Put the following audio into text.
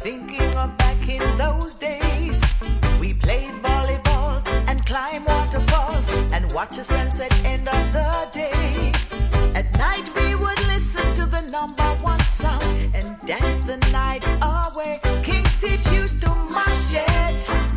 Thinking of back in those days, we played volleyball and climbed waterfalls and watch a sunset end of the day. At night we would listen to the #1 song and dance the night away. King Stitch used to mash it.